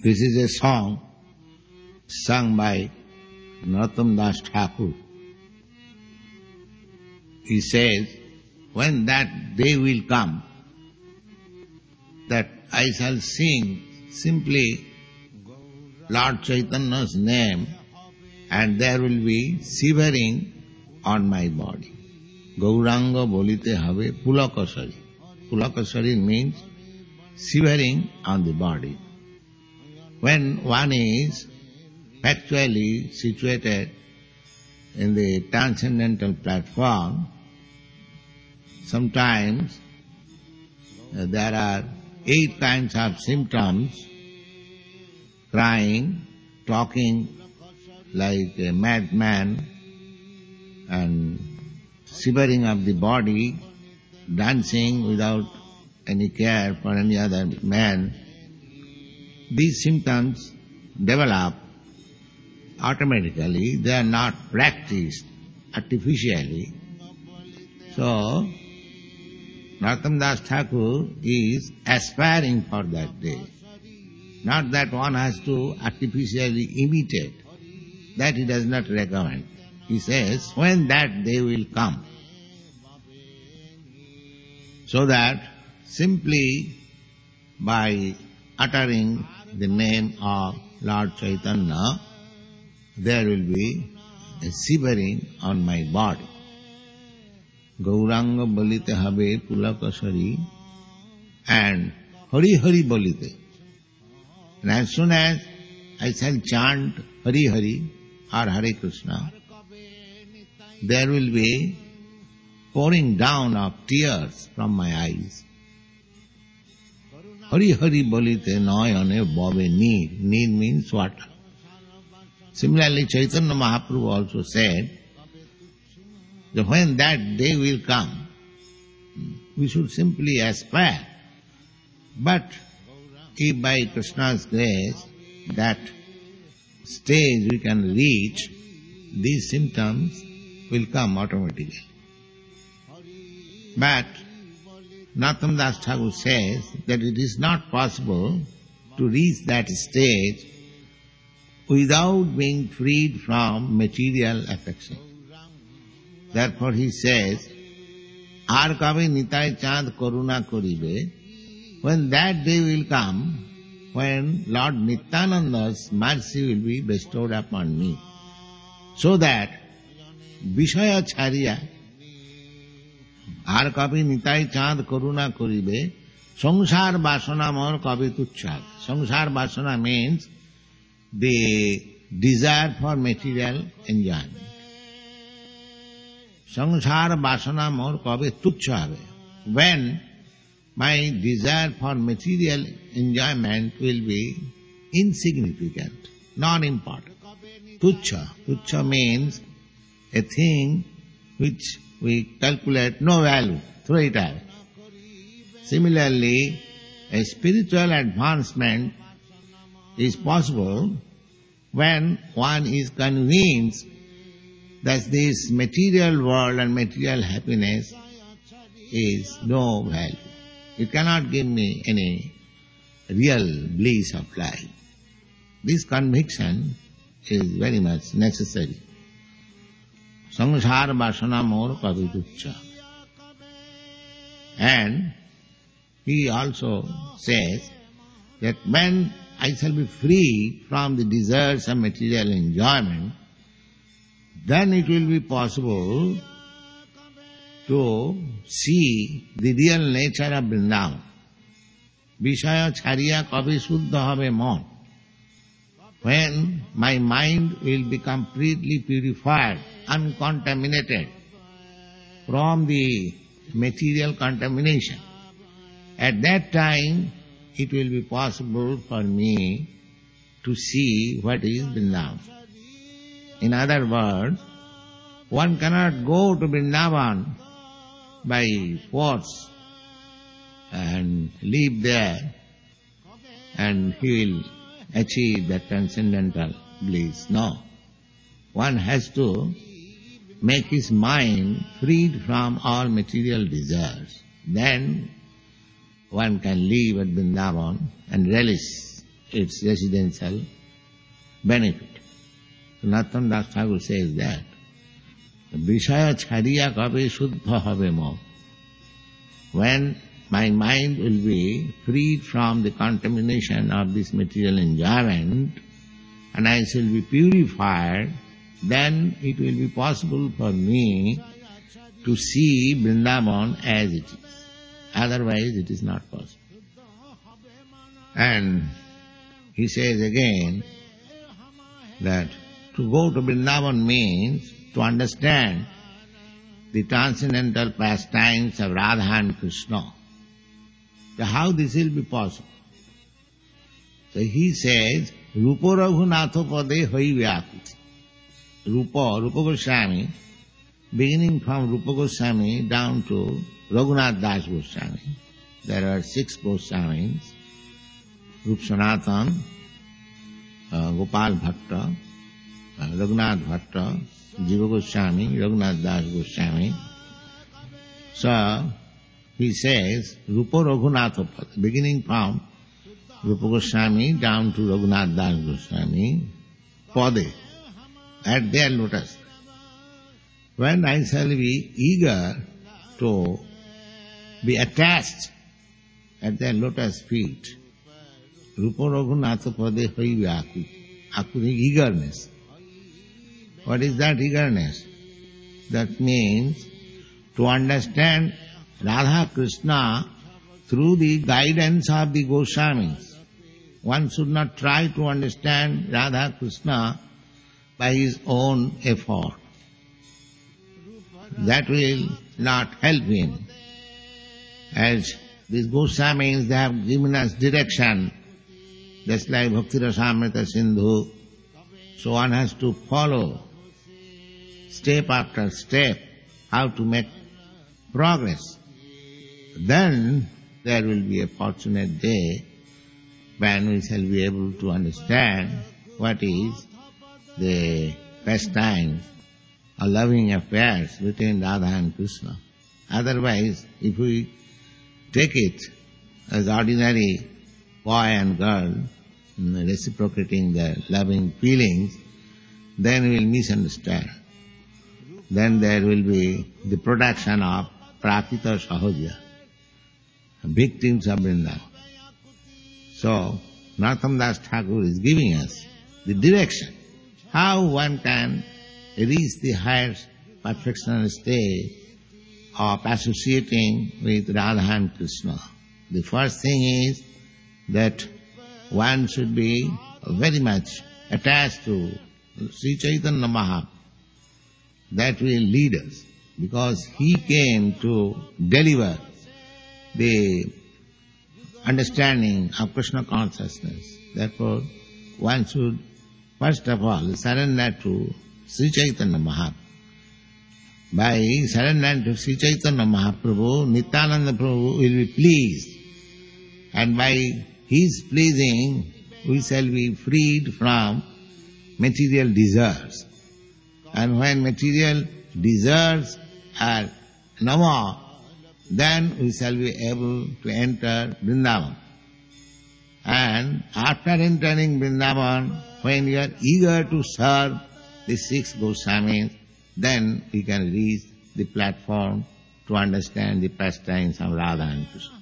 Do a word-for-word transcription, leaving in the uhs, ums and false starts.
This is a song sung by Narottam Das Thakur. He says, when that day will come, that I shall sing simply Lord Chaitanya's name, and there will be shivering on my body. Gauranga bolite habe pulakasari. Pulakasari means shivering on the body. When one is factually situated in the transcendental platform, sometimes uh, there are eight kinds of symptoms: crying, talking like a madman, and shivering of the body, dancing without any care for any other man. These symptoms develop automatically. They are not practiced artificially. So, Narottam Das Thakur is aspiring for that day. Not that one has to artificially imitate. That he does not recommend. He says, when that day will come, so that simply by uttering the name of Lord Chaitanya, there will be a shivering on my body. Gauranga bolite habe pulakasari, and Hari Hari bolite. And as soon as I shall chant Hari Hari or Hare Krishna, there will be pouring down of tears from my eyes. Hari Hari bolite noyane bobe neer. Neer means water. Similarly, Chaitanya Mahaprabhu also said that when that day will come, we should simply aspire. But if by Krishna's grace that stage we can reach, these symptoms will come automatically. But Narottam Das Thakur says that it is not possible to reach that stage without being freed from material affection. Therefore he says, Ar kabe nitai chand karuna koribe. When that day will come, when Lord Nityananda's mercy will be bestowed upon me, so that Vishaya Chariya, Ar kabe nitai chand karuna koribe, Sangsar Vasana mor kabe tuchha. Sangsar Vasana means the desire for material enjoyment. Sangsar Vasana mor kabe tuchha habe. When my desire for material enjoyment will be insignificant, non-important. Tuchha. Tuchha means a thing which we calculate no value, throw it out. Similarly, a spiritual advancement is possible when one is convinced that this material world and material happiness is no value. It cannot give me any real bliss of life. This conviction is very much necessary. Sangsar vasana mor kavitucha. And he also says that when I shall be free from the desires of material enjoyment, then it will be possible to see the real nature of Vrindavan. Vishaya chariya kabe suddha habe mon. When my mind will be completely purified, uncontaminated from the material contamination, at that time it will be possible for me to see what is Vrindavan. In other words, one cannot go to Vrindavan by force and live there and he will achieve that transcendental bliss. No. One has to make his mind freed from all material desires. Then one can live at Vrindavan and relish its residential benefit. So Narottam Das Thakur says that Vishaya chhariya kabe shuddha habe mo. When my mind will be freed from the contamination of this material enjoyment and I shall be purified, then it will be possible for me to see Vrindavan as it is. Otherwise it is not possible. And he says again that to go to Vrindavan means to understand the transcendental pastimes of Radha and Krishna. So how this will be possible? So he says, Rupa Raghunatha Pade Hai Vyakuti. Rupa, Rupa Goswami, beginning from Rupa Goswami down to Raghunath Das Goswami. There are six Goswamis, Rup Sanatan, uh, Gopal Bhatta, uh, Raghunath Bhatta, Jiva Goswami, Raghunath Das Goswami. So, he says, Rupa Raghunatha Pada, beginning from Rupa Goswami down to Raghunath Das Goswami, Pade, at their lotus. When I shall be eager to be attached at their lotus feet, Rupa Raghunatha Pade Hai Vyakuti. Akuti, eagerness. What is that eagerness? That means to understand Radha Krishna through the guidance of the Goswamis. One should not try to understand Radha Krishna by his own effort. That will not help him. As these Goswamis, they have given us direction, just like Bhakti Rasamrita Sindhu. So one has to follow step after step how to make progress. Then there will be a fortunate day when we shall be able to understand what is the pastime or loving affairs between Radha and Krishna. Otherwise, if we take it as ordinary boy and girl reciprocating their loving feelings, then we will misunderstand. Then there will be the production of Prakita Sahaja, victims of Vrindavan. So, Narottam Das Thakur is giving us the direction, how one can reach the highest perfectional stage of associating with Radha and Krishna. The first thing is that one should be very much attached to Sri Chaitanya Mahaprabhu. That will lead us, because he came to deliver the understanding of Krishna consciousness. Therefore, one should first of all surrender to Sri Chaitanya Mahaprabhu. By surrendering to Sri Chaitanya Mahaprabhu, Nityananda Prabhu will be pleased, and by his pleasing we shall be freed from material desires. And when material desires are no more, then we shall be able to enter Vrindavan. And after entering Vrindavan, when we are eager to serve the six Goswamis, then we can reach the platform to understand the pastimes of Radha and Krishna.